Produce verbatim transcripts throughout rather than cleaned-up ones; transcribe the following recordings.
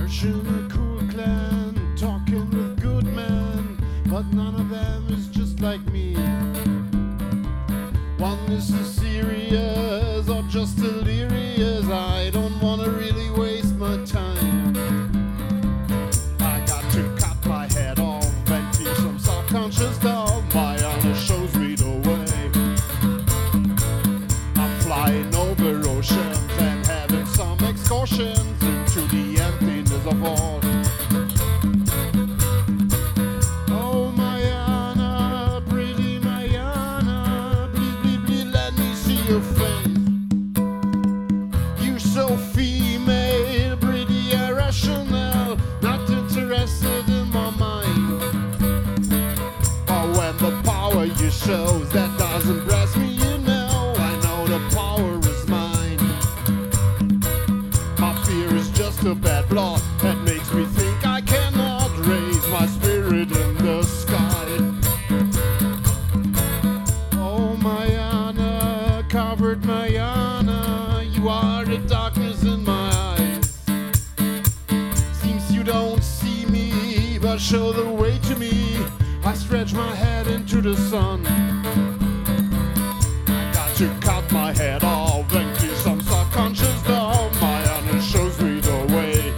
Searching a cool clan, talking with good men, but none of them is just like me. One is serious or just delirious. I don't wanna really waste my time. I got to cut my head off and keep some subconscious stuff. My honor shows me the way. I'm flying over oceans and having some excursions into the emptiness of all. Oh, Mayana, pretty Mayana, please, please, please let me see your face. You're so female, pretty irrational, not interested in my mind. But when the power you shows that doesn't impress me, you know, I know the power is mine. My fear is just a bad blood that makes me think I cannot raise my spirit in the sky. Oh, Mayana, covered Mayana, you are the darkness in my eyes. Seems you don't see me, but show the way to me. I stretch my head into the sun. I got to cut my head off and do some subconscious stuff. My honor shows me the way.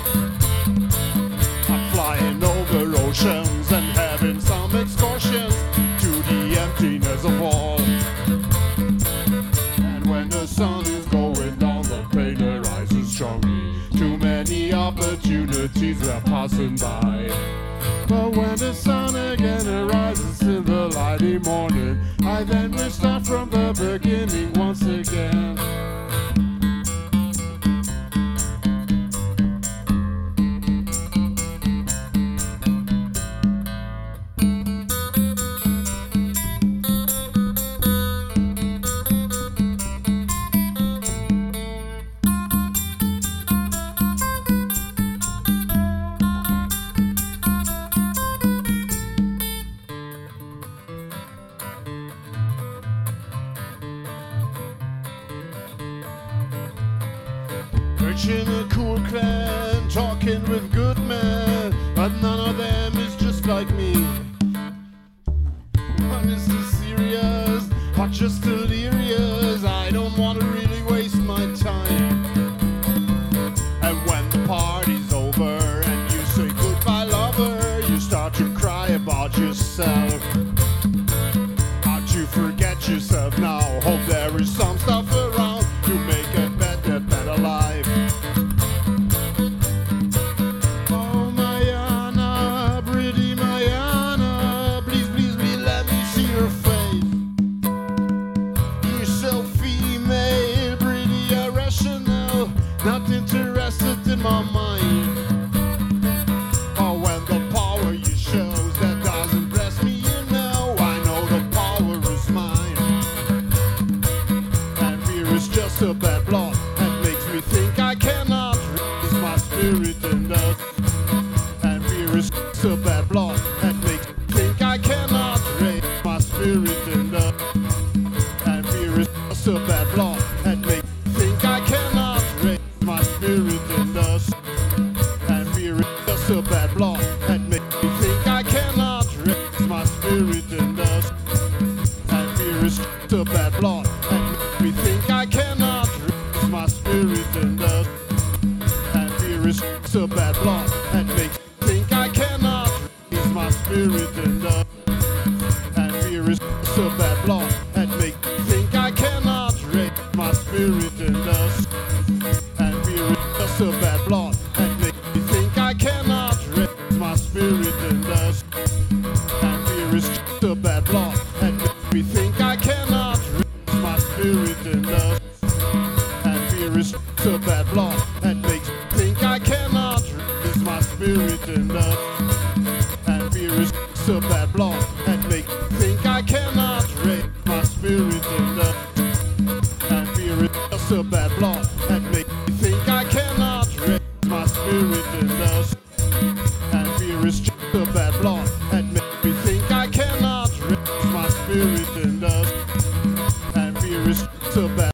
I'm flying over oceans and having some excursions to the emptiness of all. And when the sun is going down, the pain arises strongly. Too many opportunities we're passing by. But when the sun again arises in the lighty morning, I then will start from the beginning once again. Searching a cool clan, talking with good men, but none of them is just like me. One is too serious, or just delirious. I don't want to really waste my time. And when the party's over and you say goodbye, lover, you start to cry about yourself. How'd you forget yourself now? Hope there is some stuff around to make a better, better life. Not interested in my mind. Or when the power you shows that doesn't impress me, you know, I know the power is mine. And fear is just a bad blood that makes me think I cannot raise my spirit in dust. And fear is just a bad blood that makes me think I cannot raise my spirit in dust. And fear is just a bad blood that makes me think I cannot raise my spirit in dust. And fear is just a bad blood that makes me think I cannot raise my spirit in dust. And fear is just a bad blood that makes me think I cannot raise my spirit in dust. And fear is just a bad blood that makes me think I cannot raise my spirit in dust. And fear is just a bad blood that makes me think I cannot raise my spirit in dust. Just a bad blood that makes me think I cannot raise my spirit in dust. And fear is just a bad blood that makes me think I cannot raise my spirit in dust. And fear is just a bad blood that makes me think I cannot raise my spirit in dust. And fear is just a bad blood that makes me think I cannot raise my spirit in dust. And fear is just a bad blood that makes me think I cannot raise my spirit in dust. And fear is just a bad blood that makes me think I cannot raise my spirit in dust. And fear is just a bad